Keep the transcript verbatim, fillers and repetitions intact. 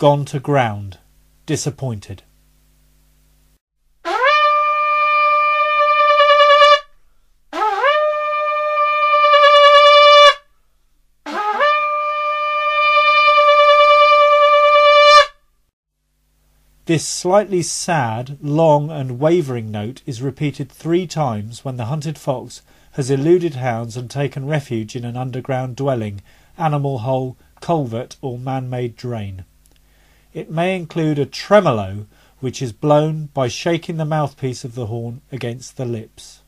gone to ground, disappointed. This slightly sad, long and wavering note is repeated three times when the hunted fox has eluded hounds and taken refuge in an underground dwelling, animal hole, culvert or man-made drain. It may include a tremolo, which is blown by shaking the mouthpiece of the horn against the lips.